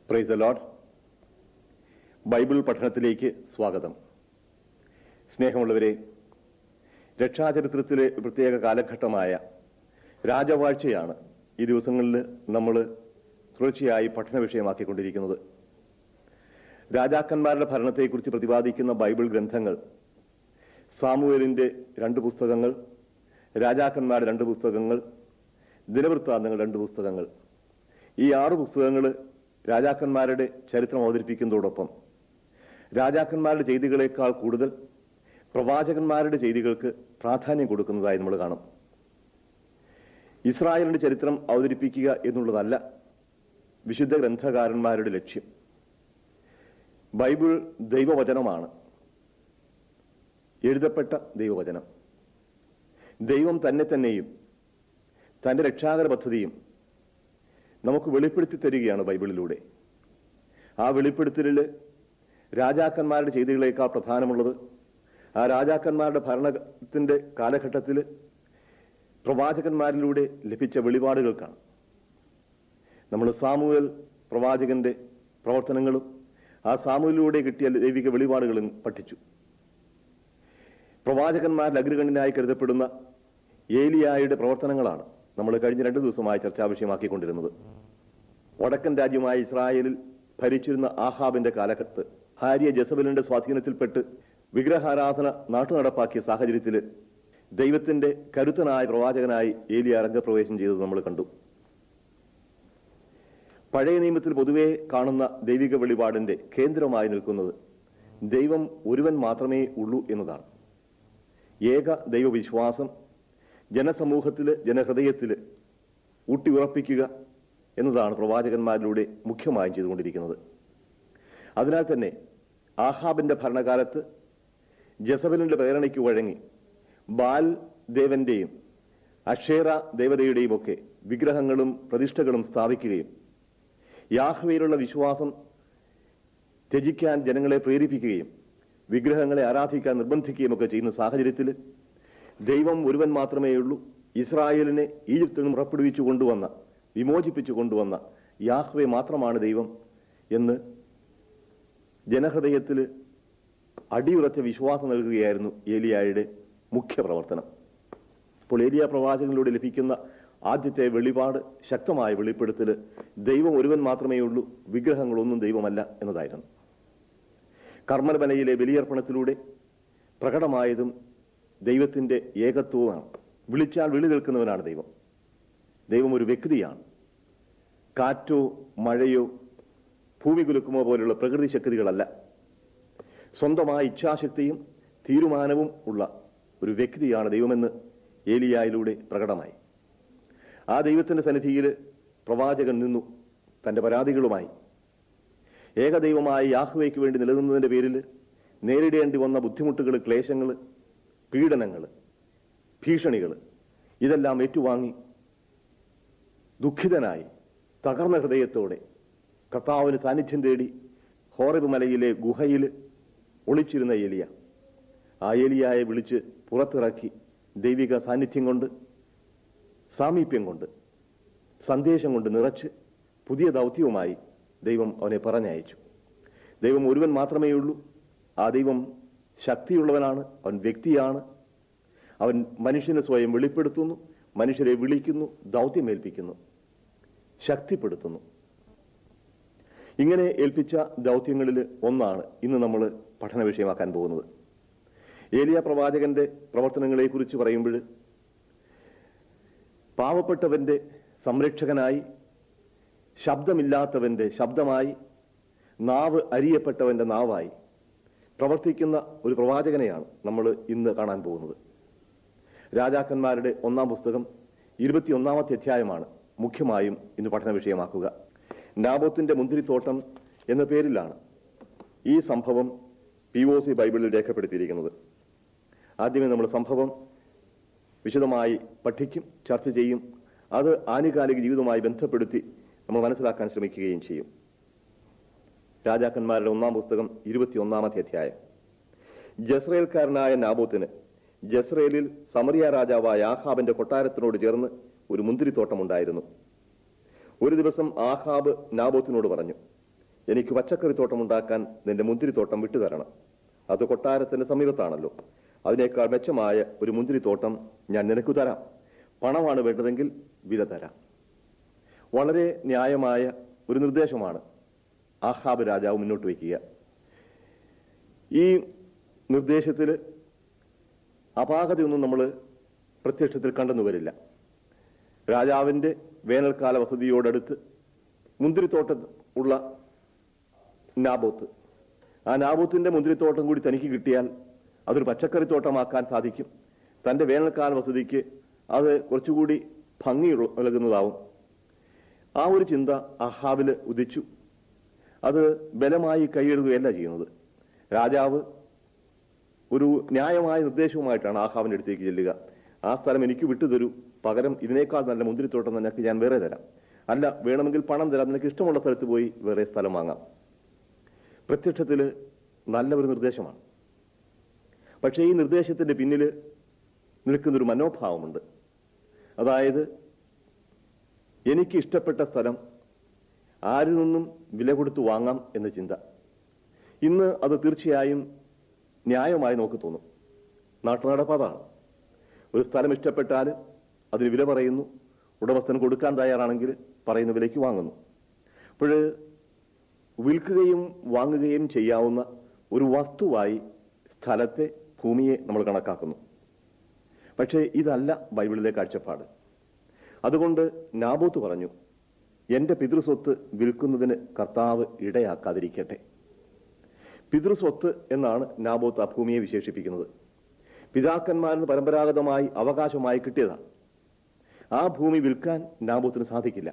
Praise the Lord. Bible പഠനത്തിലേക്ക് സ്വാഗതം. സ്നേഹമുള്ളവരെ, രക്ഷാചരിത്രത്തിലെ പ്രത്യേക കാലഘട്ടമായ രാജവാഴ്ചയാണ് ഈ ദിവസങ്ങളിൽ നമ്മൾ തുടർച്ചയായി പഠന വിഷയമാക്കിക്കൊണ്ടിരിക്കുന്നത്. രാജാക്കന്മാരുടെ ഭരണത്തെക്കുറിച്ച് പ്രതിപാദിക്കുന്ന ബൈബിൾ ഗ്രന്ഥങ്ങൾ സാമുവേലിന്റെ 2 പുസ്തകങ്ങൾ, രാജാക്കന്മാരുടെ 2 പുസ്തകങ്ങൾ, ദിനവൃത്താന്തങ്ങൾ 2 പുസ്തകങ്ങൾ. ഈ 6 പുസ്തകങ്ങൾ രാജാക്കന്മാരുടെ ചരിത്രം അവതരിപ്പിക്കുന്നതോടൊപ്പം രാജാക്കന്മാരുടെ ചെയ്തികളേക്കാൾ കൂടുതൽ പ്രവാചകന്മാരുടെ ചെയ്തികൾക്ക് പ്രാധാന്യം കൊടുക്കുന്നതായി നമ്മൾ കാണും. ഇസ്രായേലിന്റെ ചരിത്രം അവതരിപ്പിക്കുക എന്നുള്ളതല്ല വിശുദ്ധ ഗ്രന്ഥകാരന്മാരുടെ ലക്ഷ്യം. ബൈബിൾ ദൈവവചനമാണ്, എഴുതപ്പെട്ട ദൈവവചനം. ദൈവം തന്നെയും തന്റെ രക്ഷാകര പദ്ധതിയും നമുക്ക് വെളിപ്പെടുത്തി തരികയാണ് ബൈബിളിലൂടെ. ആ വെളിപ്പെടുത്തലിൽ രാജാക്കന്മാരുടെ ചെയ്തികളേക്കാൾ പ്രധാനമുള്ളത് ആ രാജാക്കന്മാരുടെ ഭരണത്തിന്റെ കാലഘട്ടത്തിൽ പ്രവാചകന്മാരിലൂടെ ലഭിച്ച വെളിപാടുകൾക്കാണ്. നമ്മൾ സാമുവേൽ പ്രവാചകന്റെ പ്രവർത്തനങ്ങളും ആ സാമുവേലിലൂടെ കിട്ടിയ ദൈവിക വെളിപാടുകളും പഠിച്ചു. പ്രവാചകന്മാരിൽ അഗ്രഗണ്യനായി കരുതപ്പെടുന്ന ഏലിയായുടെ പ്രവർത്തനങ്ങളാണ് നമ്മൾ കഴിഞ്ഞ 2 ദിവസമായി ചർച്ചാ വിഷയമാക്കിക്കൊണ്ടിരുന്നത്. വടക്കൻ രാജ്യമായ ഇസ്രായേലിൽ ഭരിച്ചിരുന്ന ആഹാബിന്റെ കാലഘട്ടത്ത് ഭാര്യ ജസബലിന്റെ സ്വാധീനത്തിൽപ്പെട്ട് വിഗ്രഹാരാധന നാട്ടുനടപ്പാക്കിയ സാഹചര്യത്തിൽ ദൈവത്തിന്റെ കരുത്തനായ പ്രവാചകനായി ഏലിയ രംഗപ്രവേശം ചെയ്തത് നമ്മൾ കണ്ടു. പഴയ നിയമത്തിൽ പൊതുവെ കാണുന്ന ദൈവിക വെളിപാടിന്റെ കേന്ദ്രമായി നിൽക്കുന്നത് ദൈവം ഒരുവൻ മാത്രമേ ഉള്ളൂ എന്നതാണ്. ഏക ദൈവവിശ്വാസം ജനസമൂഹത്തിൽ, ജനഹൃദയത്തിൽ ഊട്ടിയുറപ്പിക്കുക എന്നതാണ് പ്രവാചകന്മാരിലൂടെ മുഖ്യമായും ചെയ്തുകൊണ്ടിരിക്കുന്നത്. അതിനാൽ തന്നെ ആഹാബിന്റെ ഭരണകാലത്ത് ജസബലിന്റെ പ്രേരണയ്ക്ക് വഴങ്ങി ബാൽ ദേവന്റെയും അക്ഷേറ ദേവതയുടെയും ഒക്കെ വിഗ്രഹങ്ങളും പ്രതിഷ്ഠകളും സ്ഥാപിക്കുകയും യാഹ്വേയിലുള്ള വിശ്വാസം ത്യജിക്കാൻ ജനങ്ങളെ പ്രേരിപ്പിക്കുകയും വിഗ്രഹങ്ങളെ ആരാധിക്കാൻ നിർബന്ധിക്കുകയും ഒക്കെ ചെയ്യുന്ന സാഹചര്യത്തിൽ ദൈവം ഒരുവൻ മാത്രമേ ഉള്ളൂ, ഇസ്രായേലിനെ ഈജിപ്തിൽ നിന്ന് പുറപ്പെടുവിച്ചു കൊണ്ടുവന്ന, വിമോചിപ്പിച്ചു കൊണ്ടുവന്ന യാഹ്വേ മാത്രമാണ് ദൈവം എന്ന് ജനഹൃദയത്തിൽ അടിയുറച്ച വിശ്വാസം നൽകുകയായിരുന്നു ഏലിയായുടെ മുഖ്യ പ്രവർത്തനം. അപ്പോൾ ഏലിയ പ്രവാചകനിലൂടെ ലഭിക്കുന്ന ആദ്യത്തെ വെളിപാട്, ശക്തമായ വെളിപ്പെടുത്തൽ ദൈവം ഒരുവൻ മാത്രമേ ഉള്ളൂ, വിഗ്രഹങ്ങളൊന്നും ദൈവമല്ല എന്നതായിരുന്നു. കർമ്മൽമലയിലെ ബലിയർപ്പണത്തിലൂടെ പ്രകടമായതും ദൈവത്തിന്റെ ഏകത്വമാണ്. വിളിച്ചാൽ വിളി കേൾക്കുന്നവനാണ് ദൈവം. ദൈവം ഒരു വ്യക്തിയാണ്. കാറ്റോ മഴയോ ഭൂമി കുലുക്കുമോ പോലുള്ള പ്രകൃതി ശക്തികളല്ല. സ്വന്തമായ ഇച്ഛാശക്തിയും തീരുമാനവും ഉള്ള ഒരു വ്യക്തിയാണ് ദൈവമെന്ന് ഏലിയായിലൂടെ പ്രകടമായി. ആ ദൈവത്തിന്റെ സന്നിധിയിൽ പ്രവാചകൻ നിന്നു തന്റെ പരാതികളുമായി. ഏകദൈവമായ യാഹ്വേയ്ക്ക് വേണ്ടി നിലനിന്നതിന്റെ പേരിൽ നേരിടേണ്ടി വന്ന ബുദ്ധിമുട്ടുകൾ, ക്ലേശങ്ങൾ, പീഡനങ്ങൾ, ഭീഷണികൾ ഇതെല്ലാം ഏറ്റുവാങ്ങി ദുഃഖിതനായി തകർന്ന ഹൃദയത്തോടെ കർത്താവിന് സാന്നിധ്യം തേടി ഹോറേബ് മലയിലെ ഗുഹയിൽ ഒളിച്ചിരുന്ന ഏലിയ ആ ഏലിയായെ വിളിച്ച് പുറത്തിറക്കി ദൈവിക സാന്നിധ്യം കൊണ്ട്, സാമീപ്യം കൊണ്ട്, സന്ദേശം കൊണ്ട് നിറച്ച് പുതിയ ദൗത്യവുമായി ദൈവം അവനെ പറഞ്ഞയച്ചു. ദൈവം ഒരുവൻ മാത്രമേ ഉള്ളൂ. ആ ദൈവം ശക്തിയുള്ളവനാണ്, അവൻ വ്യക്തിയാണ്. അവൻ മനുഷ്യനെ സ്വയം വെളിപ്പെടുത്തുന്നു, മനുഷ്യരെ വിളിക്കുന്നു, ദൗത്യമേൽപ്പിക്കുന്നു, ശക്തിപ്പെടുത്തുന്നു. ഇങ്ങനെ ഏൽപ്പിച്ച ദൗത്യങ്ങളിൽ ഒന്നാണ് ഇന്ന് നമ്മൾ പഠന വിഷയമാക്കാൻ പോകുന്നത്. ഏലിയ പ്രവാചകന്റെ പ്രവർത്തനങ്ങളെക്കുറിച്ച് പറയുമ്പോൾ പാവപ്പെട്ടവന്റെ സംരക്ഷകനായി, ശബ്ദമില്ലാത്തവന്റെ ശബ്ദമായി, നാവ് അരിയപ്പെട്ടവന്റെ നാവായി പ്രവർത്തിക്കുന്ന ഒരു പ്രവാചകനെയാണ് നമ്മൾ ഇന്ന് കാണാൻ പോകുന്നത്. രാജാക്കന്മാരുടെ 1-ാം പുസ്തകം 21-ാമത്തെ അധ്യായമാണ് മുഖ്യമായും ഇന്ന് പഠന വിഷയമാക്കുക. നാബോത്തിന്റെ മുന്തിരിത്തോട്ടം എന്ന പേരിലാണ് ഈ സംഭവം POC ബൈബിളിൽ രേഖപ്പെടുത്തിയിരിക്കുന്നത്. ആദ്യമേ നമ്മൾ സംഭവം വിശദമായി പഠിക്കും, ചർച്ച ചെയ്യും. അത് ആനുകാലിക ജീവിതവുമായി ബന്ധപ്പെടുത്തി നമ്മൾ മനസ്സിലാക്കാൻ ശ്രമിക്കുകയും ചെയ്യും. രാജാക്കന്മാരുടെ 1-ാം പുസ്തകം 21-ാമത്തെ അധ്യായം. ജസ്രയേൽക്കാരനായ നാബോത്തിന് ജസ്രയേലിൽ സമറിയ രാജാവായ ആഹാബിന്റെ കൊട്ടാരത്തിനോട് ചേർന്ന് ഒരു മുന്തിരിത്തോട്ടമുണ്ടായിരുന്നു. ഒരു ദിവസം ആഹാബ് നാബോത്തിനോട് പറഞ്ഞു, എനിക്ക് പച്ചക്കറിത്തോട്ടം ഉണ്ടാക്കാൻ നിന്റെ മുന്തിരിത്തോട്ടം വിട്ടുതരണം. അത് കൊട്ടാരത്തിന്റെ സമീപത്താണല്ലോ. അതിനേക്കാൾ മെച്ചമായ ഒരു മുന്തിരിത്തോട്ടം ഞാൻ നിനക്ക് തരാം. പണമാണ് വേണ്ടതെങ്കിൽ വില തരാം. വളരെ ന്യായമായ ഒരു നിർദ്ദേശമാണ് ആഹാബ് രാജാവ് മുന്നോട്ട് വയ്ക്കുക. ഈ നിർദ്ദേശത്തിൽ അപാകതയൊന്നും നമ്മൾ പ്രത്യക്ഷത്തിൽ കണ്ടെന്നു വരില്ല. രാജാവിന്റെ വേനൽക്കാല വസതിയോടടുത്ത് മുന്തിരിത്തോട്ടം ഉള്ള നാബോത്ത്, ആ നാബോത്തിന്റെ മുന്തിരിത്തോട്ടം കൂടി തനിക്ക് കിട്ടിയാൽ അതൊരു പച്ചക്കറിത്തോട്ടമാക്കാൻ സാധിക്കും. തന്റെ വേനൽക്കാല വസതിക്ക് അത് കുറച്ചുകൂടി ഭംഗി നൽകുന്നതാവും. ആ ഒരു ചിന്ത അഹാബിൽ ഉദിച്ചു. അത് ബലമായി കൈയെഴുതുകയല്ല ചെയ്യുന്നത്. രാജാവ് ഒരു ന്യായമായ നിർദ്ദേശവുമായിട്ടാണ് ആഹാബിന്റെ അടുത്തേക്ക് ചെല്ലുക. ആ സ്ഥലം എനിക്ക് വിട്ടുതരൂ, പകരം ഇതിനേക്കാൾ നല്ല മുന്തിരിത്തോട്ടം നിനക്ക് ഞാൻ വേറെ തരാം. അല്ല, വേണമെങ്കിൽ പണം തരാം, നിനക്ക് ഇഷ്ടമുള്ള സ്ഥലത്ത് പോയി വേറെ സ്ഥലം വാങ്ങാം. പ്രത്യക്ഷത്തിൽ നല്ല ഒരു നിർദ്ദേശമാണ്. പക്ഷേ ഈ നിർദ്ദേശത്തിന്റെ പിന്നിൽ നിൽക്കുന്നൊരു മനോഭാവമുണ്ട്. അതായത്, എനിക്ക് ഇഷ്ടപ്പെട്ട സ്ഥലം ആരിൽ നിന്നും വില കൊടുത്ത് വാങ്ങാം എന്ന ചിന്ത. ഇന്ന് അത് തീർച്ചയായും ന്യായമായി നമുക്ക് തോന്നും. നാട്ടുനടപ്പാതാണ്. ഒരു സ്ഥലം ഇഷ്ടപ്പെട്ടാൽ അതിന് വില പറയുന്നു, ഉടമസ്ഥൻ കൊടുക്കാൻ തയ്യാറാണെങ്കിൽ പറയുന്ന വിലയ്ക്ക് വാങ്ങുന്നു. അപ്പോൾ വിൽക്കുകയും വാങ്ങുകയും ചെയ്യാവുന്ന ഒരു വസ്തുവായി സ്ഥലത്തെ, ഭൂമിയെ നമ്മൾ കണക്കാക്കുന്നു. പക്ഷേ ഇതല്ല ബൈബിളിലെ കാഴ്ചപ്പാട്. അതുകൊണ്ട് നാബോത്ത് പറഞ്ഞു, എന്റെ പിതൃസ്വത്ത് വിൽക്കുന്നതിന് കർത്താവ് ഇടയാക്കാതിരിക്കട്ടെ. പിതൃസ്വത്ത് എന്നാണ് നാബോത്ത് ആ ഭൂമിയെ വിശേഷിപ്പിക്കുന്നത്. പിതാക്കന്മാരിന് പരമ്പരാഗതമായി അവകാശമായി കിട്ടിയതാണ്. ആ ഭൂമി വിൽക്കാൻ നാബോത്തിന് സാധിക്കില്ല.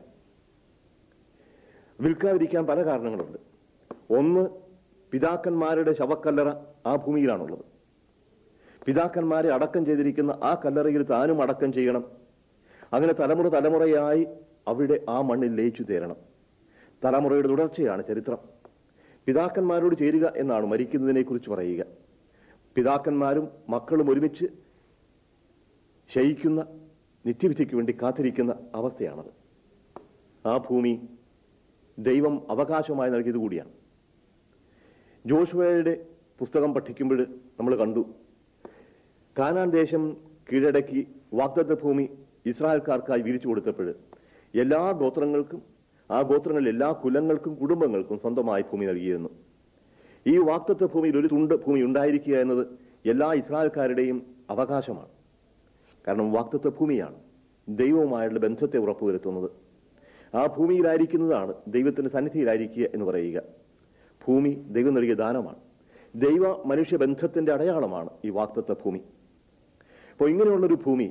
വിൽക്കാതിരിക്കാൻ പല കാരണങ്ങളുണ്ട്. ഒന്ന്, പിതാക്കന്മാരുടെ ശവക്കല്ലറ ആ ഭൂമിയിലാണുള്ളത്. പിതാക്കന്മാരെ അടക്കം ചെയ്തിരിക്കുന്ന ആ കല്ലറയിൽ താനും അടക്കം ചെയ്യണം. അങ്ങനെ തലമുറ തലമുറയായി അവിടെ ആ മണ്ണിൽ ലയിച്ചു ചേരണം. തലമുറയുടെ തുടർച്ചയാണ് ചരിത്രം. പിതാക്കന്മാരോട് ചേരുക എന്നാണ് മരിക്കുന്നതിനെ കുറിച്ച് പറയുക. പിതാക്കന്മാരും മക്കളും ഒരുമിച്ച് ശയിക്കുന്ന, നിത്യവിധിക്ക് വേണ്ടി കാത്തിരിക്കുന്ന അവസ്ഥയാണത്. ആ ഭൂമി ദൈവം അവകാശമായി നൽകിയത് കൂടിയാണ്. ജോഷുവയുടെ പുസ്തകം പഠിക്കുമ്പോൾ നമ്മൾ കണ്ടു, കാനാൻ ദേശം കീഴടക്കി വാഗ്ദത്ത ഭൂമി ഇസ്രായേൽക്കാർക്കായി വിരിച്ചു കൊടുത്തപ്പോൾ എല്ലാ ഗോത്രങ്ങൾക്കും, ആ ഗോത്രങ്ങളിൽ എല്ലാ കുലങ്ങൾക്കും കുടുംബങ്ങൾക്കും സ്വന്തമായി ഭൂമി നൽകിയിരുന്നു. ഈ വാഗ്ദത്ത ഭൂമിയിൽ ഒരു തുണ്ട് ഭൂമി ഉണ്ടായിരിക്കുക എന്നത് എല്ലാ ഇസ്രായേൽക്കാരുടെയും അവകാശമാണ്. കാരണം വാഗ്ദത്ത ഭൂമിയാണ് ദൈവവുമായുള്ള ബന്ധത്തെ ഉറപ്പുവരുത്തുന്നത്. ആ ഭൂമിയിലായിരിക്കുന്നതാണ് ദൈവത്തിന്റെ സന്നിധിയിലായിരിക്കുക എന്ന് പറയുക. ഭൂമി ദൈവം നൽകിയ ദാനമാണ്. ദൈവ മനുഷ്യ ബന്ധത്തിന്റെ അടയാളമാണ് ഈ വാഗ്ദത്ത ഭൂമി. അപ്പോൾ ഇങ്ങനെയുള്ളൊരു ഭൂമി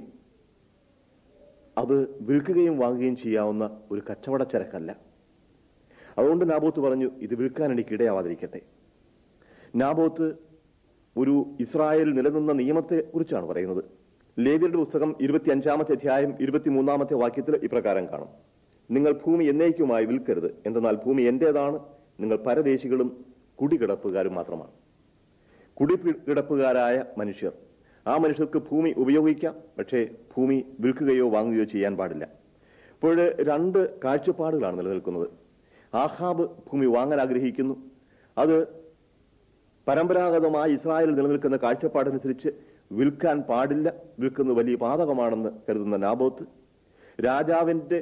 അത് വിൽക്കുകയും വാങ്ങുകയും ചെയ്യാവുന്ന ഒരു കച്ചവടച്ചരക്കല്ല. അതുകൊണ്ട് നാബോത്ത് പറഞ്ഞു, ഇത് വിൽക്കാൻ എനിക്ക് ഇടയാവാതിരിക്കട്ടെ. നാബോത്ത് ഒരു ഇസ്രായേൽ നിലനിന്ന നിയമത്തെ കുറിച്ചാണ് പറയുന്നത്. ലേവ്യരുടെ പുസ്തകം 25-ാമത്തെ അധ്യായം 23-ാമത്തെ വാക്യത്തിൽ ഇപ്രകാരം കാണും, നിങ്ങൾ ഭൂമി എന്നേക്കുമായി വിൽക്കരുത്, എന്തെന്നാൽ ഭൂമി എന്റേതാണ്, നിങ്ങൾ പരദേശികളും കുടികിടപ്പുകാരും മാത്രമാണ്. കുടികിടപ്പുകാരായ മനുഷ്യർ, ആ മനുഷ്യർക്ക് ഭൂമി ഉപയോഗിക്കാം, പക്ഷേ ഭൂമി വിൽക്കുകയോ വാങ്ങുകയോ ചെയ്യാൻ പാടില്ല. അപ്പോൾ രണ്ട് കാഴ്ചപ്പാടുകളാണ് നിലനിൽക്കുന്നത്. ആഹാബ് ഭൂമി വാങ്ങാൻ ആഗ്രഹിക്കുന്നു. അത് പരമ്പരാഗതമായി ഇസ്രായേലിൽ നിലനിൽക്കുന്ന കാഴ്ചപ്പാടനുസരിച്ച് വിൽക്കാൻ പാടില്ല, വിൽക്കുന്നത് വലിയ പാതകമാണെന്ന് കരുതുന്ന നാബോത്ത് രാജാവിന്റെ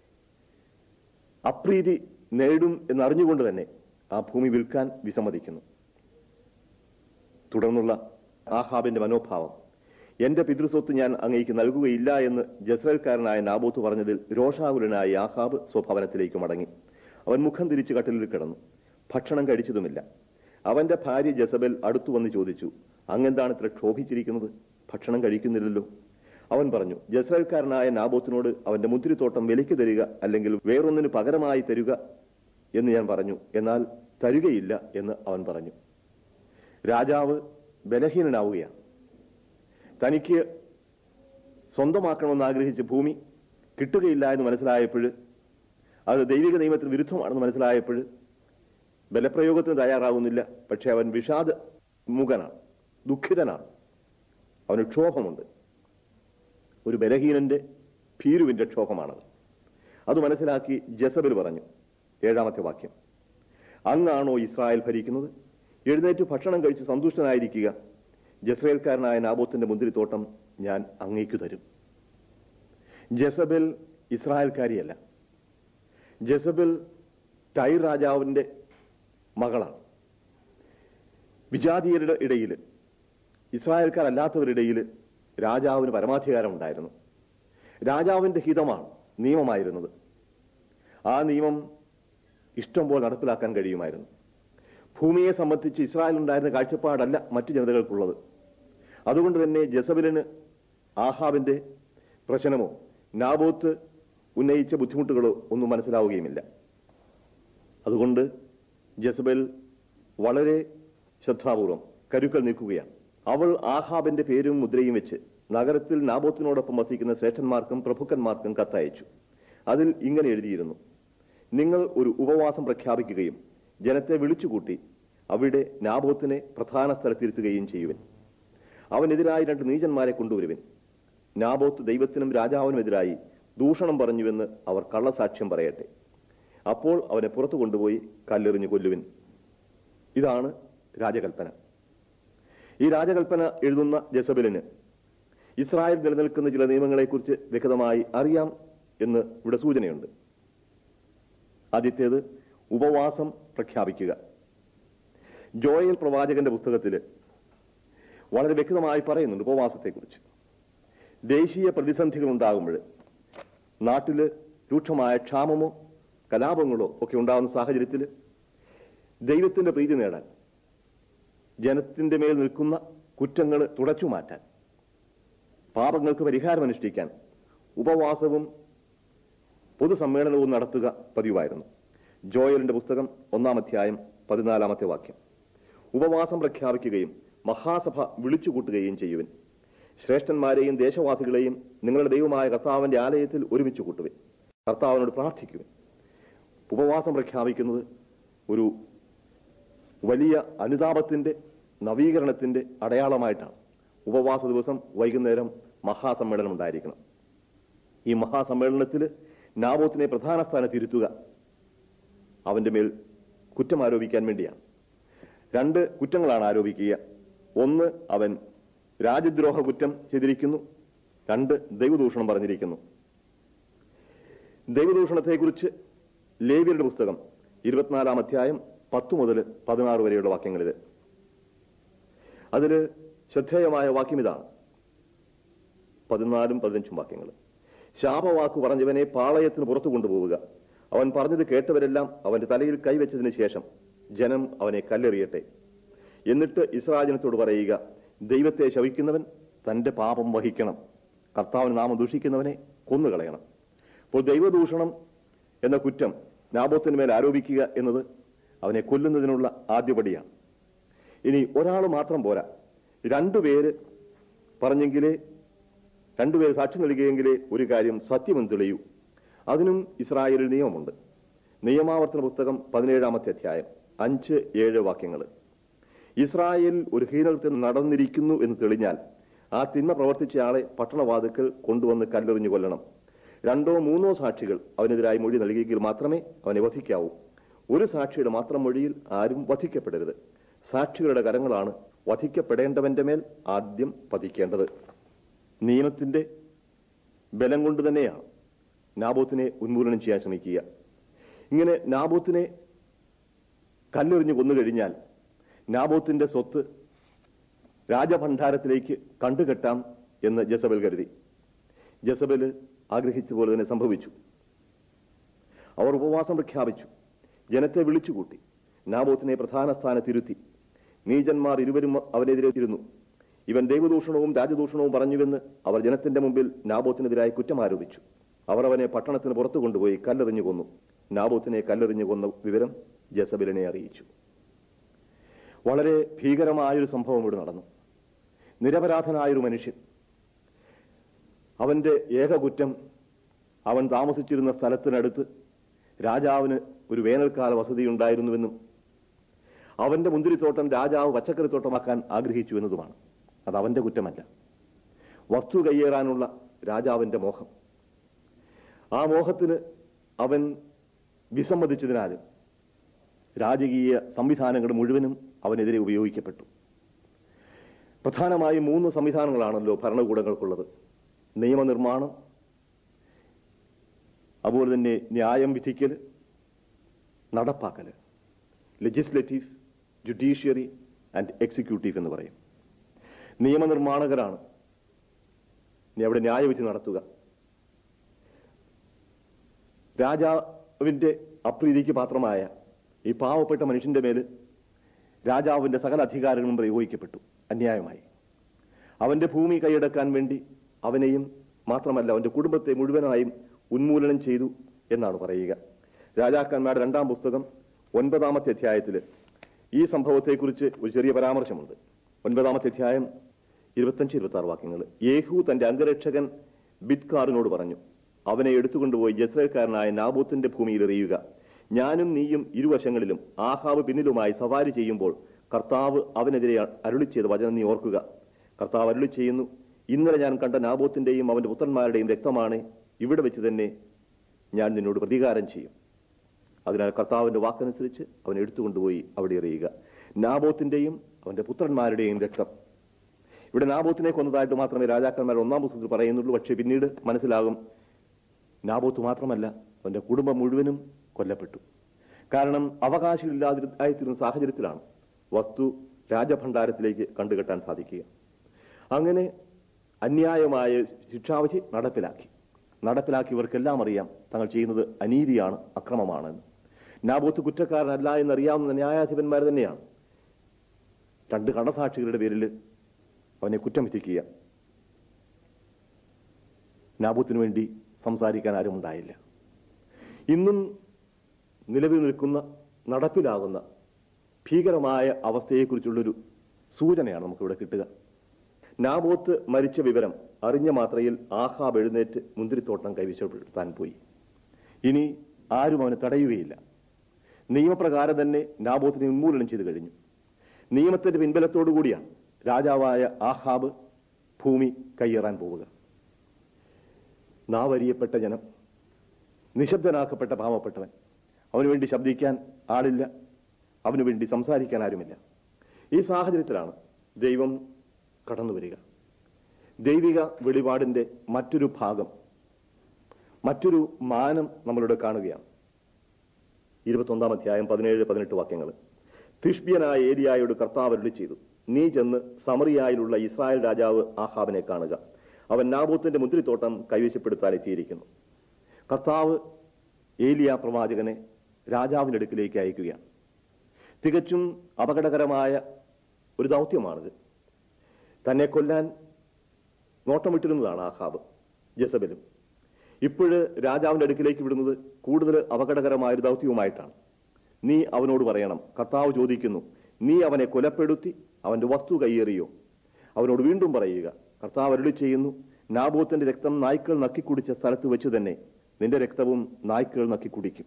അപ്രീതി നേടും എന്നറിഞ്ഞുകൊണ്ട് തന്നെ ആ ഭൂമി വിൽക്കാൻ വിസമ്മതിക്കുന്നു. തുടർന്നുള്ള ആഹാബിന്റെ മനോഭാവം, എന്റെ പിതൃസ്വത്ത് ഞാൻ അങ്ങേക്ക് നൽകുകയില്ല എന്ന് ജസ്രേൽക്കാരനായ നാബോത്ത് പറഞ്ഞതിൽ രോഷാകുലനായ ആഹാബ് സ്വഭവനത്തിലേക്ക് മടങ്ങി. അവൻ മുഖം തിരിച്ച് കട്ടിലിൽ കിടന്നു, ഭക്ഷണം കഴിച്ചതുമില്ല. അവന്റെ ഭാര്യ ജസബൽ അടുത്തു വന്ന് ചോദിച്ചു, അങ്ങെന്താണ് ഇത്ര ക്ഷോഭിച്ചിരിക്കുന്നത്? ഭക്ഷണം കഴിക്കുന്നില്ലല്ലോ. അവൻ പറഞ്ഞു, ജസ്രേൽക്കാരനായ നാബോത്തിനോട് അവന്റെ മുന്തിരിത്തോട്ടം വിലയ്ക്ക് തരിക, അല്ലെങ്കിൽ വേറൊന്നിന് പകരമായി തരിക എന്ന് ഞാൻ പറഞ്ഞു, എന്നാൽ തരുകയില്ല എന്ന് അവൻ പറഞ്ഞു. രാജാവ് ബലഹീനനാവുകയാണ്. തനിക്ക് സ്വന്തമാക്കണമെന്ന് ആഗ്രഹിച്ച ഭൂമി കിട്ടുകയില്ല എന്ന് മനസ്സിലായപ്പോൾ, അത് ദൈവിക നിയമത്തിന് വിരുദ്ധമാണെന്ന് മനസ്സിലായപ്പോൾ ബലപ്രയോഗത്തിന് തയ്യാറാവുന്നില്ല. പക്ഷെ അവൻ വിഷാദമുഖനാണ്, ദുഃഖിതനാണ്, അവന് ക്ഷോഭമുണ്ട്. ഒരു ബലഹീനന്റെ ഭീരുവിന്റെ ക്ഷോഭമാണത്. അത് മനസ്സിലാക്കി ജസബൽ പറഞ്ഞു, 7-ാമത്തെ വാക്യം, അങ്ങാണോ ഇസ്രായേൽ ഭരിക്കുന്നത്? എഴുന്നേറ്റ് ഭക്ഷണം കഴിച്ച് സന്തുഷ്ടനായിരിക്കുക. ജസ്രയേൽക്കാരനായ നാബോത്തിന്റെ മുന്തിരിത്തോട്ടം ഞാൻ അങ്ങേക്കു തരും. ജെസബേൽ ഇസ്രായേൽക്കാരിയല്ല. ജെസബേൽ ടൈർ രാജാവിന്റെ മകളാണ്. വിജാതീയരുടെ ഇടയിൽ, ഇസ്രായേൽക്കാരല്ലാത്തവരുടെ ഇടയിൽ രാജാവിന് പരമാധികാരം ഉണ്ടായിരുന്നു. രാജാവിന്റെ ഹിതമാണ് നിയമമായിരുന്നത്. ആ നിയമം ഇഷ്ടം പോലെ നടപ്പിലാക്കാൻ കഴിയുമായിരുന്നു. ഭൂമിയെ സംബന്ധിച്ച് ഇസ്രായേലിനുണ്ടായിരുന്ന കാഴ്ചപ്പാടല്ല മറ്റു ജനതകൾക്കുള്ളത്. അതുകൊണ്ട് തന്നെ ജെസബലിന് ആഹാബിന്റെ പ്രശ്നമോ നാബോത്ത് ഉന്നയിച്ച ബുദ്ധിമുട്ടുകളോ ഒന്നും മനസ്സിലാവുകയുമില്ല. അതുകൊണ്ട് ജെസബൽ വളരെ ശ്രദ്ധാപൂർവം കരുക്കൾ നീക്കുകയാണ്. അവൾ ആഹാബിന്റെ പേരും മുദ്രയും വെച്ച് നഗരത്തിൽ നാബോത്തിനോടൊപ്പം വസിക്കുന്ന ശ്രേഷ്ഠന്മാർക്കും പ്രഭുക്കന്മാർക്കും കത്തയച്ചു. അതിൽ ഇങ്ങനെ എഴുതിയിരുന്നു: നിങ്ങൾ ഒരു ഉപവാസം പ്രഖ്യാപിക്കുകയും ജനത്തെ വിളിച്ചുകൂട്ടി അവിടെ നാബോത്തിനെ പ്രധാന സ്ഥലത്തിരുത്തുകയും ചെയ്യുവിൻ. അവനെതിരായി 2 നീചന്മാരെ കൊണ്ടുവരുവിൻ. നാബോത്ത് ദൈവത്തിനും രാജാവിനുമെതിരായി ദൂഷണം പറഞ്ഞുവെന്ന് അവർ കള്ളസാക്ഷ്യം പറയട്ടെ. അപ്പോൾ അവനെ പുറത്തു കൊണ്ടുപോയി കല്ലെറിഞ്ഞു കൊല്ലുവിൻ. ഇതാണ് രാജകൽപ്പന. ഈ രാജകൽപ്പന എഴുതുന്ന ജെസബലിന് ഇസ്രായേൽ നിലനിൽക്കുന്ന ചില നിയമങ്ങളെക്കുറിച്ച് വ്യക്തമായി അറിയാം എന്ന് ഇവിടെ സൂചനയുണ്ട്. ആദ്യത്തേത് ഉപവാസം പ്രഖ്യാപിക്കുക. ജോയേൽ പ്രവാചകന്റെ പുസ്തകത്തിൽ വളരെ വ്യക്തമായി പറയുന്നുണ്ട് ഉപവാസത്തെക്കുറിച്ച്. ദേശീയ പ്രതിസന്ധികൾ ഉണ്ടാകുമ്പോൾ, നാട്ടിൽ രൂക്ഷമായ ക്ഷാമമോ കലാപങ്ങളോ ഒക്കെ ഉണ്ടാകുന്ന സാഹചര്യത്തിൽ ദൈവത്തിന്റെ പ്രീതി നേടാൻ, ജനത്തിന്റെ മേൽ നിൽക്കുന്ന കുറ്റങ്ങൾ തുടച്ചു മാറ്റാൻ, പാപങ്ങൾക്ക് പരിഹാരം അനുഷ്ഠിക്കാൻ ഉപവാസവും പൊതുസമ്മേളനവും നടത്തുക പതിവായിരുന്നു. ജോയലിന്റെ പുസ്തകം 1-ാം അധ്യായം 14-ാമത്തെ വാക്യം. ഉപവാസം പ്രഖ്യാപിക്കുകയും മഹാസഭ വിളിച്ചുകൂട്ടുകയും ചെയ്യുവിൻ. ശ്രേഷ്ഠന്മാരെയും ദേശവാസികളെയും നിങ്ങളുടെ ദൈവമായ കർത്താവിന്റെ ആലയത്തിൽ ഒരുമിച്ച് കൂട്ടുവിൻ. കർത്താവിനോട് പ്രാർത്ഥിക്കുവിൻ. ഉപവാസം പ്രഖ്യാപിക്കുന്നത് ഒരു വലിയ അനുതാപത്തിന്റെ, നവീകരണത്തിന്റെ അടയാളമായിട്ടാണ്. ഉപവാസ ദിവസം വൈകുന്നേരം മഹാസമ്മേളനം ഉണ്ടായിരിക്കണം. ഈ മഹാസമ്മേളനത്തിൽ നാബോത്തിനെ പ്രധാന സ്ഥാനത്തിരുത്തുക അവന്റെ മേൽ കുറ്റം ആരോപിക്കാൻ വേണ്ടിയാണ്. 2 കുറ്റങ്ങളാണ് ആരോപിക്കുക. 1, അവൻ രാജ്യദ്രോഹ കുറ്റം ചെയ്തിരിക്കുന്നു. 2, ദൈവദൂഷണം പറഞ്ഞിരിക്കുന്നു. ദൈവദൂഷണത്തെക്കുറിച്ച് ലേവ്യരുടെ പുസ്തകം 24-ാം അധ്യായം 10 മുതൽ 16 വരെയുള്ള വാക്യങ്ങളിൽ അതിൽ ശ്രദ്ധേയമായ വാക്യം ഇതാണ്. 14ഉം 15ഉം വാക്യങ്ങൾ. ശാപവാക്കു പറഞ്ഞവനെ പാളയത്തിന് പുറത്തു കൊണ്ടുപോവുക. അവൻ പറഞ്ഞത് കേട്ടവരെല്ലാം അവന്റെ തലയിൽ കൈവച്ചതിന് ശേഷം ജനം അവനെ കല്ലെറിയട്ടെ. എന്നിട്ട് ഇസ്രായേലിനോട് പറയുക, ദൈവത്തെ ശവിക്കുന്നവൻ തന്റെ പാപം വഹിക്കണം. കർത്താവിന് നാമം ദൂഷിക്കുന്നവനെ കൊന്നുകളയണം. അപ്പോൾ ദൈവദൂഷണം എന്ന കുറ്റം നാബോത്തിന് മേൽ ആരോപിക്കുക എന്നത് അവനെ കൊല്ലുന്നതിനുള്ള ആദ്യപടിയാണ്. ഇനി ഒരാൾ മാത്രം പോരാ, 2 പേര് പറഞ്ഞെങ്കിലേ, 2 പേര് സാക്ഷി നൽകിയെങ്കിലേ ഒരു കാര്യം സത്യമെന്ന് തെളിയൂ. അതിനും ഇസ്രായേലിൽ നിയമമുണ്ട്. നിയമാവർത്തന പുസ്തകം 17-ാമത്തെ അധ്യായം 5-7 വാക്യങ്ങൾ. ഇസ്രായേൽ ഒരു ഹീനത്തിൽ നടന്നിരിക്കുന്നു എന്ന് തെളിഞ്ഞാൽ ആ തിന്മ പ്രവർത്തിച്ചയാളെ പട്ടണവാതിക്കൽ കൊണ്ടുവന്ന് കല്ലെറിഞ്ഞു കൊല്ലണം. 2-3 സാക്ഷികൾ അവനെതിരായി മൊഴി നൽകിയെങ്കിൽ മാത്രമേ അവനെ വധിക്കാവൂ. ഒരു സാക്ഷിയുടെ മാത്രം മൊഴിയിൽ ആരും വധിക്കപ്പെടരുത്. സാക്ഷികളുടെ കരങ്ങളാണ് വധിക്കപ്പെടേണ്ടവന്റെ മേൽ ആദ്യം പതിക്കേണ്ടത്. നിയമത്തിന്റെ ബലം കൊണ്ട് തന്നെയാണ് നാബോത്തിനെ ഉന്മൂലനം ചെയ്യാൻ ശ്രമിക്കുക. ഇങ്ങനെ നാബോത്തിനെ കല്ലെറിഞ്ഞു കൊന്നുകഴിഞ്ഞാൽ നാബോത്തിന്റെ സ്വത്ത് രാജഭണ്ഡാരത്തിലേക്ക് കണ്ടുകെട്ടാം എന്ന് ജെസബൽ കരുതി. ജെസബൽ ആഗ്രഹിച്ച പോലെ തന്നെ സംഭവിച്ചു. അവർ ഉപവാസം പ്രഖ്യാപിച്ചു. ജനത്തെ വിളിച്ചുകൂട്ടി. നാബോത്തിനെ പ്രധാന സ്ഥാനത്തിരുത്തി. നീചന്മാർ 2 അവനെതിരെ തിരുന്നു. ഇവൻ ദൈവദൂഷണവും രാജദൂഷണവും പറഞ്ഞുവെന്ന് അവർ ജനത്തിന്റെ മുമ്പിൽ നാബോത്തിനെതിരായി കുറ്റമാരോപിച്ചു. അവർ അവനെ പട്ടണത്തിന് പുറത്തു കൊണ്ടുപോയി കല്ലെറിഞ്ഞു കൊന്നു. നാബോത്തിനെ കല്ലെറിഞ്ഞു കൊന്ന വിവരം ജെസബലിനെ അറിയിച്ചു. വളരെ ഭീകരമായൊരു സംഭവം ഇവിടെ നടന്നു. നിരപരാധനായൊരു മനുഷ്യൻ, അവന്റെ ഏക കുറ്റം അവൻ താമസിച്ചിരുന്ന സ്ഥലത്തിനടുത്ത് രാജാവിന് ഒരു വേനൽക്കാല വസതി ഉണ്ടായിരുന്നുവെന്നും അവന്റെ മുന്തിരിത്തോട്ടം രാജാവ് പച്ചക്കറിത്തോട്ടമാക്കാൻ ആഗ്രഹിച്ചു എന്നതുമാണ്. അത് അവന്റെ കുറ്റമല്ല. വസ്തു കയ്യേറാനുള്ള രാജാവിന്റെ മോഹം, ആ മോഹത്തിന് അവൻ വിസമ്മതിച്ചതിനാൽ രാജകീയ സംവിധാനങ്ങൾ മുഴുവനും അവനെതിരെ ഉപയോഗിക്കപ്പെട്ടു. പ്രധാനമായും 3 സംവിധാനങ്ങളാണല്ലോ ഭരണകൂടങ്ങൾക്കുള്ളത്: നിയമനിർമ്മാണം, അതുപോലെ തന്നെ ന്യായം വിധിക്കൽ, നടപ്പാക്കൽ. ലെജിസ്ലേറ്റീവ്, ജുഡീഷ്യറി ആൻഡ് എക്സിക്യൂട്ടീവ് എന്ന് പറയും. നിയമനിർമ്മാണകരാണ് അവിടെ ന്യായവിധി നടത്തുക. രാജാവിന്റെ അപ്രീതിക്ക് പാത്രമായ ഈ പാവപ്പെട്ട മനുഷ്യന്റെ മേൽ രാജാവിന്റെ സകല അധികാരങ്ങളും പ്രയോഗിക്കപ്പെട്ടു അന്യായമായി. അവന്റെ ഭൂമി കൈയടക്കാൻ വേണ്ടി അവനെയും മാത്രമല്ല അവന്റെ കുടുംബത്തെ മുഴുവനായും ഉന്മൂലനം ചെയ്തു എന്നാണ് പറയുക. രാജാക്കന്മാരുടെ 2-ാം പുസ്തകം 9-ാമത്തെ അധ്യായത്തിൽ ഈ സംഭവത്തെക്കുറിച്ച് ഒരു ചെറിയ പരാമർശമുണ്ട്. 9-ാമത്തെ അധ്യായം 25-26 വാക്യങ്ങൾ. യേഹൂ തന്റെ അംഗരക്ഷകൻ ബിദ്കാറിനോട് പറഞ്ഞു, അവനെ എടുത്തുകൊണ്ടുപോയി ജസ്രയേൽക്കാരനായ നാബോത്തിന്റെ ഭൂമിയിൽ എറിയുക. ഞാനും നീയും ഇരുവശങ്ങളിലും ആഹാബ് പിന്നിലുമായി സവാരി ചെയ്യുമ്പോൾ കർത്താവ് അവനെതിരെ അരുളി ചെയ്ത വചനം നീ ഓർക്കുക. കർത്താവ് അരുളി ചെയ്യുന്നു, ഇന്നലെ ഞാൻ കണ്ട നാബോത്തിന്റെയും അവന്റെ പുത്രന്മാരുടെയും രക്തമാണ്, ഇവിടെ വെച്ച് തന്നെ ഞാൻ നിന്നോട് പ്രതികാരം ചെയ്യും. അതിനാൽ കർത്താവിന്റെ വാക്കനുസരിച്ച് അവനെ എടുത്തുകൊണ്ടുപോയി അവിടെ എറിയുക. നാബോത്തിന്റെയും അവന്റെ പുത്രന്മാരുടെയും രക്തം. ഇവിടെ നാബോത്തിനെ കൊന്നതായിട്ട് മാത്രമേ രാജാക്കന്മാർ 1-ാം പുസ്തകത്തിൽ പറയുന്നുള്ളൂ. പക്ഷേ പിന്നീട് മനസ്സിലാകും നാബോത്ത് മാത്രമല്ല, അവന്റെ കുടുംബം മുഴുവനും കൊല്ലപ്പെട്ടു. കാരണം അവകാശമില്ലാതിരുന്ന സാഹചര്യത്തിലാണ് വസ്തു രാജഭണ്ഡാരത്തിലേക്ക് കണ്ടുകെട്ടാൻ സാധിക്കുക. അങ്ങനെ അന്യായമായ ശിക്ഷാവിധി നടപ്പിലാക്കിയവർക്കെല്ലാം അറിയാം തങ്ങൾ ചെയ്യുന്നത് അനീതിയാണ്, അക്രമമാണെന്ന്. നാബോത്ത് കുറ്റക്കാരനല്ല എന്നറിയാവുന്ന ന്യായാധിപന്മാർ തന്നെയാണ് 2 കള്ളസാക്ഷികളുടെ പേരിൽ അവനെ കുറ്റം വിധിക്കുക. നാബോത്തിനു വേണ്ടി സംസാരിക്കാൻ ആരും ഉണ്ടായില്ല. ഇന്നും നിലവിൽ നിൽക്കുന്ന നടപ്പിലാകുന്ന ഭീകരമായ അവസ്ഥയെക്കുറിച്ചുള്ളൊരു സൂചനയാണ് നമുക്കിവിടെ കിട്ടുക. നാബോത്ത് മരിച്ച വിവരം അറിഞ്ഞ മാത്രയിൽ ആഹാബ് എഴുന്നേറ്റ് മുന്തിരിത്തോട്ടം കൈവശപ്പെടുത്താൻ പോയി. ഇനി ആരും അവനെ തടയുകയില്ല. നിയമപ്രകാരം തന്നെ നാബോത്തിനെ ഉന്മൂലനം ചെയ്തു കഴിഞ്ഞു. നിയമത്തിന്റെ പിൻബലത്തോടു കൂടിയാണ് രാജാവായ ആഹാബ് ഭൂമി കയ്യേറാൻ പോവുക. നാവരിയപ്പെട്ട ജനം, നിശബ്ദനാക്കപ്പെട്ട പാവപ്പെട്ടവൻ, അവനുവേണ്ടി ശബ്ദിക്കാൻ ആളില്ല, അവനുവേണ്ടി സംസാരിക്കാൻ ആരുമില്ല. ഈ സാഹചര്യത്തിലാണ് ദൈവം കടന്നു വരിക. ദൈവിക വെളിപാടിന്റെ മറ്റൊരു ഭാഗം, മറ്റൊരു മാനം നമ്മളിവിടെ കാണുകയാണ്. 21-ാം അധ്യായം 17-18 വാക്യങ്ങൾ. തിഷ്ബ്യനായ ഏലിയായോട് കർത്താവ് അരുളി ചെയ്തു, നീ ചെന്ന് സമറിയായിലുള്ള ഇസ്രായേൽ രാജാവ് ആഹാബിനെ കാണുക. അവൻ നാബോത്തിന്റെ മുന്തിരിത്തോട്ടം കൈവശപ്പെടുത്താൻ എത്തിയിരിക്കുന്നു. കർത്താവ് ഏലിയ പ്രവാചകനെ രാജാവിന്റെ അടുക്കിലേക്ക് അയക്കുകയാണ്. തികച്ചും അപകടകരമായ ഒരു ദൗത്യമാണിത്. തന്നെ കൊല്ലാൻ നോട്ടമിട്ടിരുന്നതാണ് ആഹാബ് ജസബലും. ഇപ്പോഴ് രാജാവിന്റെ അടുക്കിലേക്ക് വിടുന്നത് കൂടുതൽ അപകടകരമായൊരു ദൗത്യവുമായിട്ടാണ്. നീ അവനോട് പറയണം, കർത്താവ് ചോദിക്കുന്നു, നീ അവനെ കൊലപ്പെടുത്തി അവന്റെ വസ്തു കയ്യേറിയോ? അവനോട് വീണ്ടും പറയുക, കർത്താവ് അരുളി ചെയ്യുന്നു, നാബോത്തിന്റെ രക്തം നായ്ക്കൾ നക്കിക്കുടിച്ച സ്ഥലത്ത് വെച്ച് തന്നെ നിന്റെ രക്തവും നായ്ക്കൾ നക്കിക്കുടിക്കും.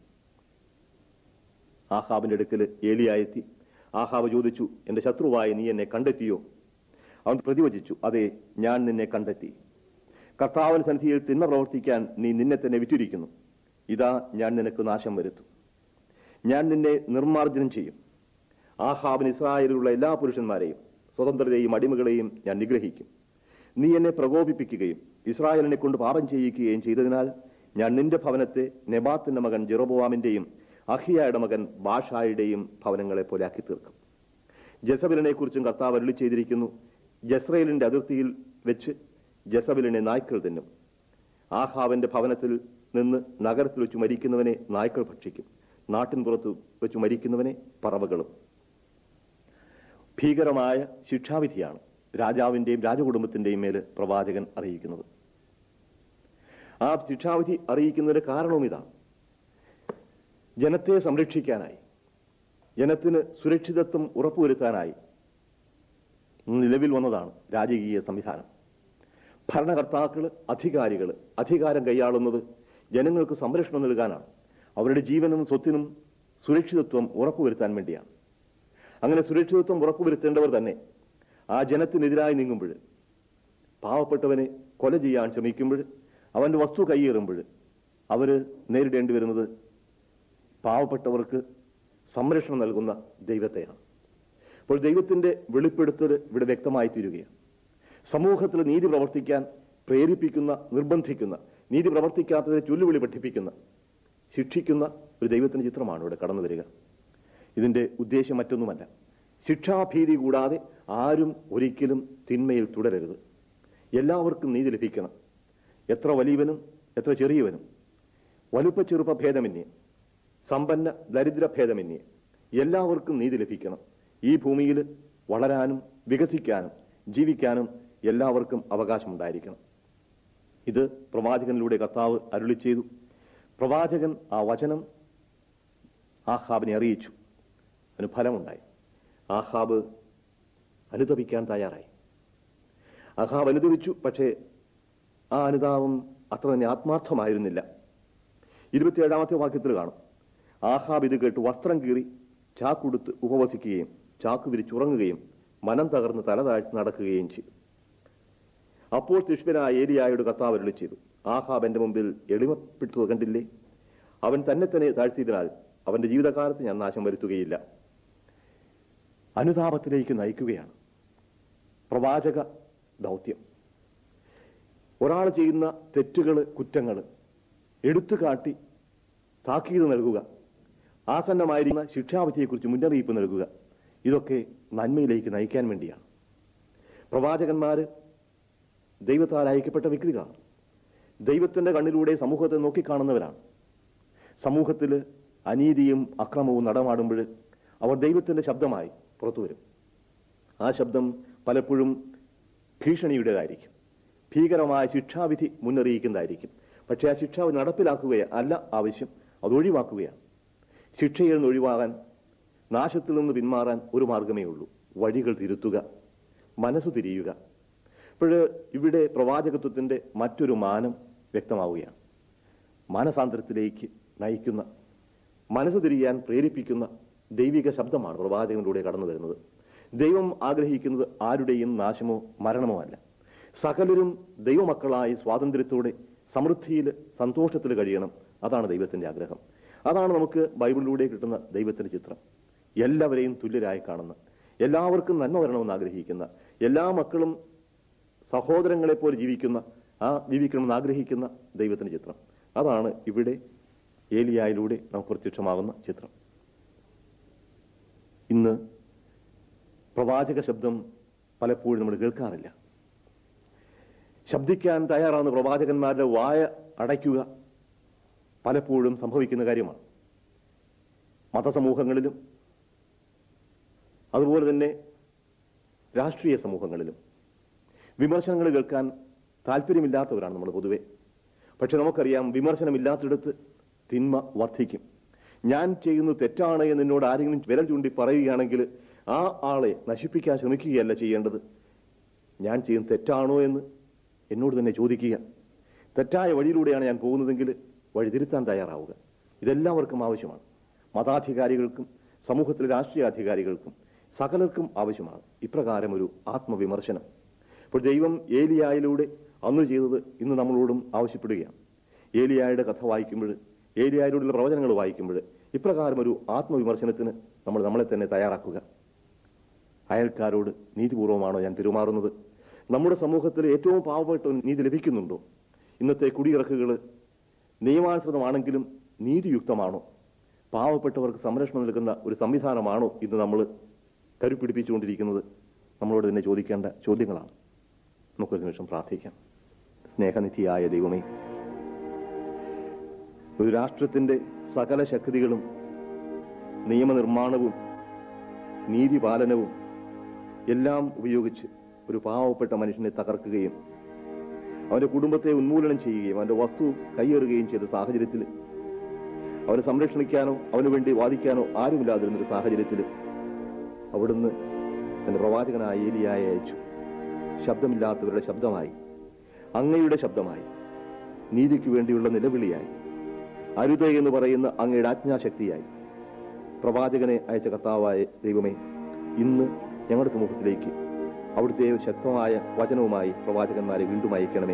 ആഹാബിന്റെ അടുക്കൽ ഏലിയ എത്തി. ആഹാബ് ചോദിച്ചു, എന്റെ ശത്രുവായ നീ എന്നെ കണ്ടെത്തിയോ? അവൻ പ്രതിവചിച്ചു, അതെ, ഞാൻ നിന്നെ കണ്ടെത്തി. കർത്താവിന്റെ സന്നിധിയിൽ തിന്മ പ്രവർത്തിക്കാൻ നീ നിന്നെ തന്നെ വിറ്റിരിക്കുന്നു. ഇതാ ഞാൻ നിനക്ക് നാശം വരുത്തും. ഞാൻ നിന്നെ നിർമ്മാർജ്ജനം ചെയ്യും. ആഹാബിന് ഇസ്രായേലിലുള്ള എല്ലാ പുരുഷന്മാരെയും സ്വതന്ത്രരെയും അടിമകളെയും ഞാൻ നിഗ്രഹിക്കും. നീ എന്നെ പ്രകോപിപ്പിക്കുകയും ഇസ്രായേലിനെ കൊണ്ട് പാപം ചെയ്യിക്കുകയും ചെയ്തതിനാൽ ഞാൻ നിന്റെ ഭവനത്തെ നെബാത്തിന്റെ മകൻ ജെറോബോവാമിന്റെയും അഹിയായുടെ മകൻ ബാഷായുടെയും ഭവനങ്ങളെ പോലെ ആക്കി തീർക്കും. ജസബലിനെ കുറിച്ചും കർത്താവ് അരുളി ചെയ്തിരിക്കുന്നു, ജസ്രയേലിന്റെ അതിർത്തിയിൽ വെച്ച് ജസബലിനെ നായ്ക്കൾ തിന്നും. ആഹാബിന്റെ ഭവനത്തിൽ നിന്ന് നഗരത്തിൽ വെച്ച് മരിക്കുന്നവനെ നായ്ക്കൾ ഭക്ഷിക്കും. നാട്ടിൻ പുറത്ത് വെച്ച് മരിക്കുന്നവനെ പറവകളും. ഭീകരമായ ശിക്ഷാവിധിയാണ് രാജാവിന്റെയും രാജകുടുംബത്തിന്റെയും മേല് പ്രവാചകൻ അറിയിക്കുന്നത്. ആ ശിക്ഷാവിധി അറിയിക്കുന്നതിന്റെ കാരണവും ഇതാണ്. ജനത്തെ സംരക്ഷിക്കാനായി, ജനത്തിന് സുരക്ഷിതത്വം ഉറപ്പുവരുത്താനായി നിലവിൽ വന്നതാണ് രാജകീയ സംവിധാനം. ഭരണകർത്താക്കൾ, അധികാരികൾ അധികാരം കൈയാളുന്നത് ജനങ്ങൾക്ക് സംരക്ഷണം നൽകാനാണ്. അവരുടെ ജീവനും സ്വത്തിനും സുരക്ഷിതത്വം ഉറപ്പുവരുത്താൻ വേണ്ടിയാണ്. അങ്ങനെ സുരക്ഷിതത്വം ഉറപ്പുവരുത്തേണ്ടവർ തന്നെ ആ ജനത്തിനെതിരായി നീങ്ങുമ്പോൾ, പാവപ്പെട്ടവനെ കൊല ചെയ്യാൻ ശ്രമിക്കുമ്പോൾ, അവന്റെ വസ്തു കൈയേറുമ്പോൾ അവർ നേരിടേണ്ടി വരുന്നത് പാവപ്പെട്ടവർക്ക് സംരക്ഷണം നൽകുന്ന ദൈവത്തെയാണ്. അപ്പോൾ ദൈവത്തിന്റെ വെളിപ്പെടുത്തൽ ഇവിടെ വ്യക്തമായി തീരുകയാണ്. സമൂഹത്തിൽ നീതി പ്രവർത്തിക്കാൻ പ്രേരിപ്പിക്കുന്ന, നിർബന്ധിക്കുന്ന, നീതി പ്രവർത്തിക്കാത്തവരെ ചൊല്ലുവിളി പഠിപ്പിക്കുന്ന, ശിക്ഷിക്കുന്ന ഒരു ദൈവത്തിന്റെ ചിത്രമാണ് ഇവിടെ കടന്നു വരിക. ഇതിന്റെ ഉദ്ദേശം മറ്റൊന്നുമല്ല. ശിക്ഷാഭീതി കൂടാതെ ആരും ഒരിക്കലും തിന്മയിൽ തുടരരുത്. എല്ലാവർക്കും നീതി ലഭിക്കണം. എത്ര വലിയവനും എത്ര ചെറിയവനും, വലുപ്പ ചെറുപ്പ ഭേദമന്യേ, സമ്പന്ന ദരിദ്ര ഭേദമന്യേ എല്ലാവർക്കും നീതി ലഭിക്കണം. ഈ ഭൂമിയിൽ വളരാനും വികസിക്കാനും ജീവിക്കാനും എല്ലാവർക്കും അവകാശമുണ്ടായിരിക്കണം. ഇത് പ്രവാചകനിലൂടെ കർത്താവ് അരുളി ചെയ്തു. പ്രവാചകൻ ആ വചനം ആഹാബിനെ അറിയിച്ചു. അതിന് ഫലമുണ്ടായി. ആഹാബ് അനുതപിക്കാൻ തയ്യാറായി. ആഹാബ് അനുതപിച്ചു. പക്ഷേ ആ അനുതാപം അത്ര തന്നെ ആത്മാർത്ഥമായിരുന്നില്ല. 27-ാമത്തെ വാക്യത്തിൽ കാണും, ആഹാബ് ഇത് കേട്ട് വസ്ത്രം കീറി ചാക്കുടുത്ത് ഉപവസിക്കുകയും ചാക്ക് വിരിച്ചുറങ്ങുകയും മനം തകർന്ന് തല താഴ്ത്തി നടക്കുകയും ചെയ്തു. അപ്പോൾ തിഷ്ബനായ ഏലിയായോട് കർത്താവ് അരുളി ചെയ്തു, ആഹാബ് എന്റെ മുമ്പിൽ എളിമപ്പെട്ടത് കണ്ടില്ലേ? അവൻ തന്നെ താഴ്ത്തിയതിനാൽ അവന്റെ ജീവിതകാലത്ത് ഞാൻ നാശം വരുത്തുകയില്ല. അനുതാപത്തിലേക്ക് നയിക്കുകയാണ് പ്രവാചക ദൗത്യം. ഒരാൾ ചെയ്യുന്ന തെറ്റുകൾ, കുറ്റങ്ങൾ എടുത്തു കാട്ടി താക്കീത് നൽകുക, ആസന്നമായിരിക്കുന്ന ശിക്ഷാവിധിയെക്കുറിച്ച് മുന്നറിയിപ്പ് നൽകുക, ഇതൊക്കെ നന്മയിലേക്ക് നയിക്കാൻ വേണ്ടിയാണ്. പ്രവാചകന്മാര് ദൈവത്താൽ അയക്കപ്പെട്ട വ്യക്തികളാണ്. ദൈവത്തിന്റെ കണ്ണിലൂടെ സമൂഹത്തെ നോക്കിക്കാണുന്നവരാണ്. സമൂഹത്തിൽ അനീതിയും അക്രമവും നടമാടുമ്പോൾ അവർ ദൈവത്തിന്റെ ശബ്ദമായി പുറത്തു വരും. ആ ശബ്ദം പലപ്പോഴും ഭീഷണിയുടേതായിരിക്കും, ഭീകരമായ ശിക്ഷാവിധി മുന്നറിയിക്കുന്നതായിരിക്കും. പക്ഷേ ആ ശിക്ഷാവിധി നടപ്പിലാക്കുകയല്ല ആവശ്യം, അത് ഒഴിവാക്കുകയാണ്. ശിക്ഷയിൽ നിന്ന് ഒഴിവാകാൻ, നാശത്തിൽ നിന്ന് പിന്മാറാൻ ഒരു മാർഗമേ ഉള്ളൂ: വഴികൾ തിരുത്തുക, മനസ്സ് തിരിയുക. അപ്പോൾ ഇവിടെ പ്രവാചകത്വത്തിന്റെ മറ്റൊരു മാനം വ്യക്തമാവുകയാണ്. മാനസാന്തരത്തിലേക്ക് നയിക്കുന്ന, മനസ്സ് തിരിയാൻ പ്രേരിപ്പിക്കുന്ന ദൈവിക ശബ്ദമാണ് പ്രവാചകനിലൂടെ കടന്നു വരുന്നത്. ദൈവം ആഗ്രഹിക്കുന്നത് ആരുടെയും നാശമോ മരണമോ അല്ല. സകലരും ദൈവമക്കളായി സ്വാതന്ത്ര്യത്തോടെ സമൃദ്ധിയിൽ സന്തോഷത്തിൽ കഴിയണം. അതാണ് ദൈവത്തിന്റെ ആഗ്രഹം. അതാണ് നമുക്ക് ബൈബിളിലൂടെ കിട്ടുന്ന ദൈവത്തിന്റെ ചിത്രം. എല്ലാവരെയും തുല്യരായി കാണുന്ന, എല്ലാവർക്കും നന്മ വരണമെന്ന് ആഗ്രഹിക്കുന്ന, എല്ലാ മക്കളും സഹോദരങ്ങളെപ്പോലെ ജീവിക്കണമെന്ന് ആഗ്രഹിക്കുന്ന ദൈവത്തിന്റെ ചിത്രം. അതാണ് ഇവിടെ ഏലിയായിലൂടെ നമുക്ക് പ്രത്യക്ഷമാകുന്ന ചിത്രം. ഇന്ന് പ്രവാചക ശബ്ദം പലപ്പോഴും നമ്മൾ കേൾക്കാറില്ല. ശബ്ദിക്കാൻ തയ്യാറാവുന്ന പ്രവാചകന്മാരുടെ വായ അടയ്ക്കുക പലപ്പോഴും സംഭവിക്കുന്ന കാര്യമാണ്. മതസമൂഹങ്ങളിലും അതുപോലെ തന്നെ രാഷ്ട്രീയ സമൂഹങ്ങളിലും വിമർശനങ്ങൾ കേൾക്കാൻ താല്പര്യമില്ലാത്തവരാണ് നമ്മൾ പൊതുവെ. പക്ഷെ നമുക്കറിയാം, വിമർശനമില്ലാത്തിടത്ത് തിന്മ വർദ്ധിക്കും. ഞാൻ ചെയ്യുന്നത് തെറ്റാണ് എന്ന് എന്നോട് ആരെങ്കിലും വിരൽ ചൂണ്ടി പറയുകയാണെങ്കിൽ ആ ആളെ നശിപ്പിക്കാൻ ശ്രമിക്കുകയല്ല ചെയ്യേണ്ടത്. ഞാൻ ചെയ്യുന്നത് തെറ്റാണോ എന്ന് എന്നോട് തന്നെ ചോദിക്കുക. തെറ്റായ വഴിയിലൂടെയാണ് ഞാൻ പോകുന്നതെങ്കിൽ വഴി തിരുത്താൻ തയ്യാറാവുക. ഇതെല്ലാവർക്കും ആവശ്യമാണ്. മതാധികാരികൾക്കും സമൂഹത്തിലെ രാഷ്ട്രീയ അധികാരികൾക്കും സകലർക്കും ആവശ്യമാണ് ഇപ്രകാരം ഒരു ആത്മവിമർശനം. അപ്പോൾ ദൈവം ഏലിയായിലൂടെ അന്ന് ചെയ്തത് ഇന്ന് നമ്മളോടും ആവശ്യപ്പെടുകയാണ്. ഏലിയായുടെ കഥ വായിക്കുമ്പോൾ, ഏലിയായിലൂടെയുള്ള പ്രവചനങ്ങൾ വായിക്കുമ്പോൾ ഇപ്രകാരം ഒരു ആത്മവിമർശനത്തിന് നമ്മളെ തന്നെ തയ്യാറാക്കുക. അയൽക്കാരോട് നീതിപൂർവമാണോ ഞാൻ പെരുമാറുന്നത്? നമ്മുടെ സമൂഹത്തിൽ ഏറ്റവും പാവപ്പെട്ട നീതി ലഭിക്കുന്നുണ്ടോ? ഇന്നത്തെ കുടിയിറക്കുകൾ നിയമാനുസൃതമാണെങ്കിലും നീതിയുക്തമാണോ? പാവപ്പെട്ടവർക്ക് സംരക്ഷണം നൽകുന്ന ഒരു സംവിധാനമാണോ ഇന്ന് നമ്മൾ കരുപിടിപ്പിച്ചുകൊണ്ടിരിക്കുന്നത്? നമ്മളോട് തന്നെ ചോദിക്കേണ്ട ചോദ്യങ്ങളാണ്. നമുക്കൊരു നിമിഷം പ്രാർത്ഥിക്കാം. സ്നേഹനിധിയായ ദൈവമേ, ഒരു രാഷ്ട്രത്തിന്റെ സകല ശക്തികളും നിയമനിർമ്മാണവും നീതിപാലനവും എല്ലാം ഉപയോഗിച്ച് ഒരു പാവപ്പെട്ട മനുഷ്യനെ തകർക്കുകയും അവന്റെ കുടുംബത്തെ ഉന്മൂലനം ചെയ്യുകയും അവന്റെ വസ്തു കൈയേറുകയും ചെയ്ത സാഹചര്യത്തിൽ, അവനെ സംരക്ഷിക്കാനോ അവന് വേണ്ടി വാദിക്കാനോ ആരുമില്ലാതിരുന്നൊരു സാഹചര്യത്തിൽ അവിടുന്ന് തന്റെ പ്രവാചകനായ ഏലിയായെ അയച്ചു. ശബ്ദമില്ലാത്തവരുടെ ശബ്ദമായി, അങ്ങയുടെ ശബ്ദമായി, നീതിക്ക് വേണ്ടിയുള്ള നിലവിളിയായി, അരുത എന്ന് പറയുന്ന അങ്ങയുടെ ആജ്ഞാശക്തിയായി പ്രവാചകനെ അയച്ച കർത്താവായ ദൈവമേ, ഇന്ന് ഞങ്ങളുടെ സമൂഹത്തിലേക്ക് അവിടുത്തെ ശക്തമായ വചനവുമായി പ്രവാചകന്മാരെ വീണ്ടും അയക്കണമേ.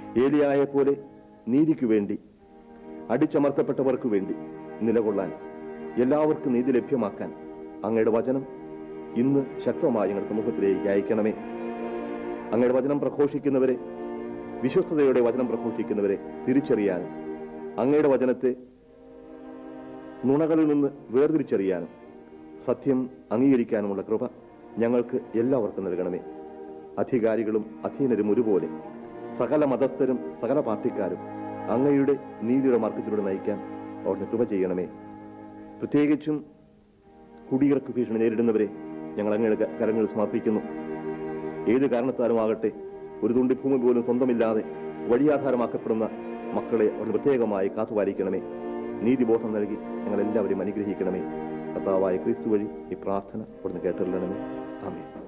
ഏലിയായെ പോലെ നീതിക്കു വേണ്ടി, അടിച്ചമർത്തപ്പെട്ടവർക്ക് വേണ്ടി നിലകൊള്ളാൻ എല്ലാവർക്കും നീതി ലഭ്യമാക്കാൻ അങ്ങയുടെ വചനം ഇന്ന് ശക്തമായി ഞങ്ങളുടെ സമൂഹത്തിലേക്ക് അയക്കണമേ. അങ്ങയുടെ വചനം പ്രഘോഷിക്കുന്നവരെ, വിശ്വസ്തയോടെ വചനം പ്രഘോഷിക്കുന്നവരെ തിരിച്ചറിയാനും അങ്ങയുടെ വചനത്തെ നുണകളിൽ നിന്ന് വേർതിരിച്ചറിയാനും സത്യം അംഗീകരിക്കാനുമുള്ള കൃപ ഞങ്ങൾക്ക് എല്ലാവർക്കും നൽകണമേ. അധികാരികളും അധീനരും ഒരുപോലെ, സകല മതസ്ഥരും സകല പാർട്ടിക്കാരും അങ്ങയുടെ നീതിയുടെ മാർഗത്തിലൂടെ നയിക്കാൻ അവിടുന്ന് കൃപ ചെയ്യണമേ. പ്രത്യേകിച്ചും കുടിയിറക്ക് ഭീഷണി നേരിടുന്നവരെ ഞങ്ങൾ അങ്ങയുടെ കരങ്ങളിൽ സമർപ്പിക്കുന്നു. ഏത് കാരണത്താലുമാകട്ടെ ഒരു തുണ്ടി ഭൂമി പോലും സ്വന്തമില്ലാതെ വഴിയാധാരമാക്കപ്പെടുന്ന മക്കളെ അവിടുന്ന് പ്രത്യേകമായി കാത്തുപാലിക്കണമേ. നീതിബോധം നൽകി ഞങ്ങളെല്ലാവരെയും അനുഗ്രഹിക്കണമേ. കർത്താവായ ക്രിസ്തു വഴി ഈ പ്രാർത്ഥന അവിടുന്ന് കേട്ടറിയണമേ. ആമേൻ.